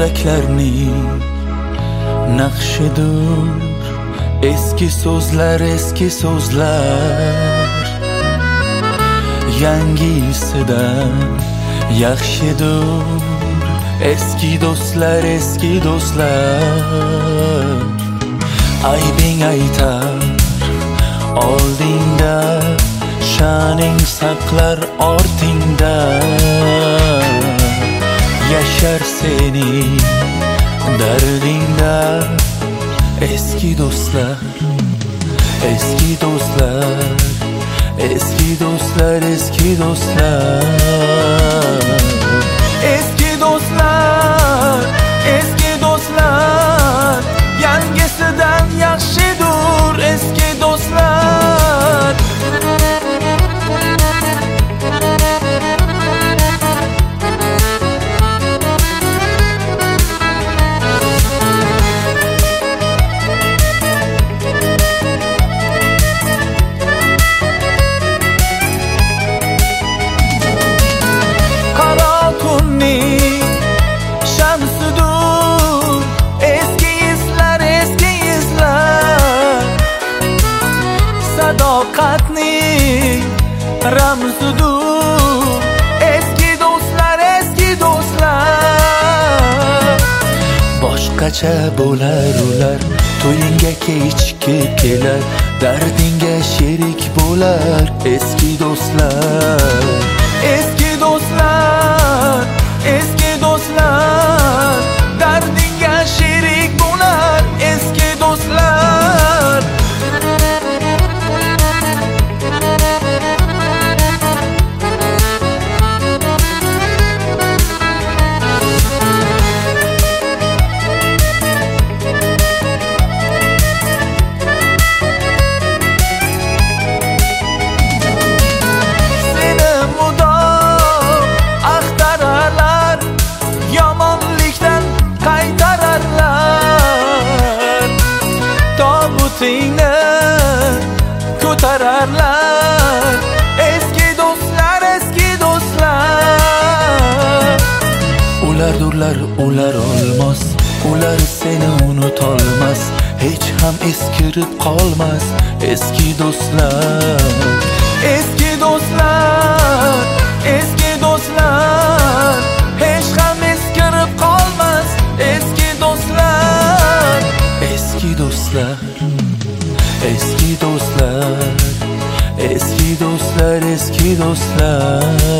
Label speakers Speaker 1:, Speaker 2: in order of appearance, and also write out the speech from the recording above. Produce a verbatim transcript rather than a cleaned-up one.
Speaker 1: yuraklarning naqshidur. Eski so'zlar, eski so'zlar yangisidan yaxshidur. Eski do'stlar, eski do'stlar aybing aytar oldingda, sha'ning saqlar ortingda. Yashar sening dardingda. Eski do'stlar, eski do'stlar, eski do'stlar, eski do'stlar, eski do'stlar, eski do'stlar yangisidan yaxshidur. Eski do'stlar shamsidur. Eski izlar, eski izlar sadoqatning ramzidur. Eski do'stlar, eski do'stlar boshqacha bo'lar ular. To'yingga kechki kelar, dardingga sherik bo'lar. Eski do'stlar, eski do'stlar, eski do'stlar dardingga sherik bo'lar. Eski do'stlar seni mudom axtararlar, yomonlikdan qaytararlar. Tobutingni ko'tararlar. Eski do'stlar, eski do'stlar ulardurlar, ular olmos. Ular seni unutolmas, hech ham eskirib qolmas. Eski do'stlar, eski do'stlar, eski do'stlar hech ham eskirib qolmas. Eski do'stlar, eski do'stlar, eski do'stlar, eski do'stlar, eski do'stlar